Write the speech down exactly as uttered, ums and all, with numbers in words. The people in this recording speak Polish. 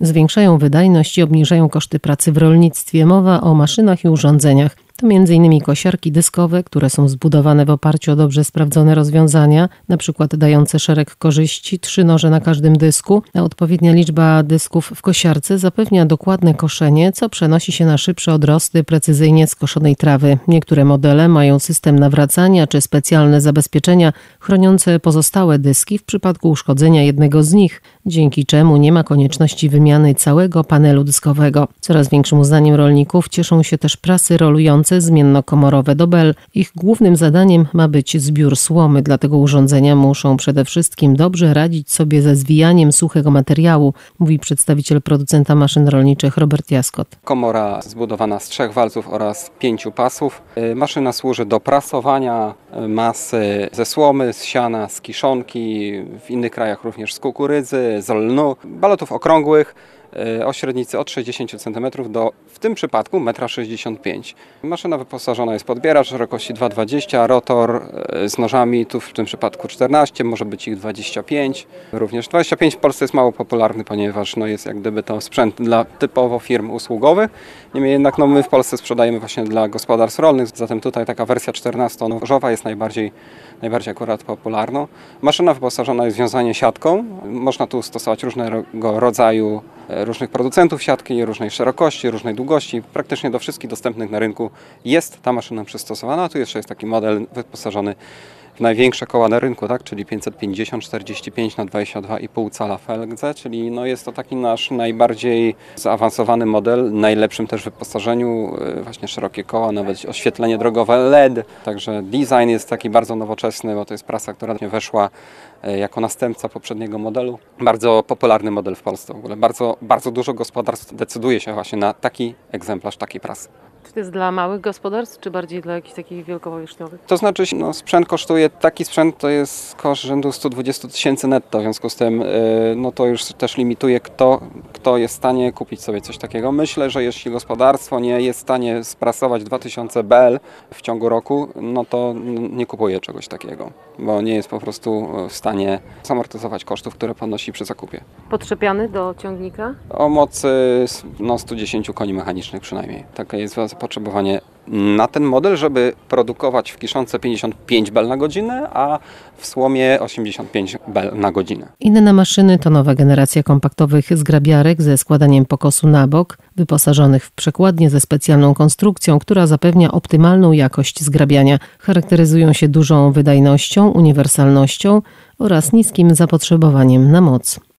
zwiększają wydajność i obniżają koszty pracy w rolnictwie. Mowa o maszynach i urządzeniach. To między innymi kosiarki dyskowe, które są zbudowane w oparciu o dobrze sprawdzone rozwiązania, na przykład dające szereg korzyści, trzy noże na każdym dysku, a odpowiednia liczba dysków w kosiarce zapewnia dokładne koszenie, co przenosi się na szybsze odrosty precyzyjnie skoszonej trawy. Niektóre modele mają system nawracania czy specjalne zabezpieczenia chroniące pozostałe dyski w przypadku uszkodzenia jednego z nich, dzięki czemu nie ma konieczności wymiany całego panelu dyskowego. Coraz większym uznaniem rolników cieszą się też prasy rolujące zmiennokomorowe do bel. Ich głównym zadaniem ma być zbiór słomy, dlatego urządzenia muszą przede wszystkim dobrze radzić sobie ze zwijaniem suchego materiału, mówi przedstawiciel producenta maszyn rolniczych Robert Jaskot. Komora zbudowana z trzech walców oraz pięciu pasów. Maszyna służy do prasowania masy ze słomy, z siana, z kiszonki, w innych krajach również z kukurydzy, z lnu, balotów okrągłych o średnicy od sześćdziesięciu centymetrów do, w tym przypadku, jeden sześćdziesiąt pięć metrów. Maszyna wyposażona jest w podbieracz szerokości dwa przecinek dwadzieścia, rotor z nożami, tu w tym przypadku czternaście, może być ich dwadzieścia pięć. Również dwadzieścia pięć w Polsce jest mało popularny, ponieważ no, jest jak gdyby to sprzęt dla typowo firm usługowych. Niemniej jednak no, my w Polsce sprzedajemy właśnie dla gospodarstw rolnych, zatem tutaj taka wersja czternastonożowa jest najbardziej, najbardziej akurat popularną. Maszyna wyposażona jest w wiązanie siatką. Można tu stosować różnego rodzaju różnych producentów siatki, różnej szerokości, różnej długości. Praktycznie do wszystkich dostępnych na rynku jest ta maszyna przystosowana. Tu jeszcze jest taki model wyposażony w największe koła na rynku, tak? Czyli pięćset pięćdziesiąt czterdzieści pięć na dwadzieścia dwa i pół cala w L G, czyli no jest to taki nasz najbardziej zaawansowany model, najlepszym też w wyposażeniu, właśnie szerokie koła, nawet oświetlenie drogowe L E D. Także design jest taki bardzo nowoczesny, bo to jest prasa, która weszła jako następca poprzedniego modelu. Bardzo popularny model w Polsce w ogóle. Bardzo, bardzo dużo gospodarstw decyduje się właśnie na taki egzemplarz takiej prasy. Czy to jest dla małych gospodarstw, czy bardziej dla jakichś takich wielkopowierzchniowych? To znaczy, no, sprzęt kosztuje, taki sprzęt to jest koszt rzędu sto dwadzieścia tysięcy netto, w związku z tym yy, no to już też limituje, kto, kto jest w stanie kupić sobie coś takiego. Myślę, że jeśli gospodarstwo nie jest w stanie sprasować dwa tysiące B L w ciągu roku, no to nie kupuje czegoś takiego, bo nie jest po prostu w stanie zamortyzować kosztów, które ponosi przy zakupie. Podczepiany do ciągnika? O mocy no, stu dziesięciu koni mechanicznych przynajmniej. Takie jest zapotrzebowanie na ten model, żeby produkować w kiszonce pięćdziesiąt pięć B L na godzinę, a w słomie osiemdziesiąt pięć B L na godzinę. Inne maszyny to nowa generacja kompaktowych zgrabiarek ze składaniem pokosu na bok, wyposażonych w przekładnię ze specjalną konstrukcją, która zapewnia optymalną jakość zgrabiania. Charakteryzują się dużą wydajnością, uniwersalnością oraz niskim zapotrzebowaniem na moc.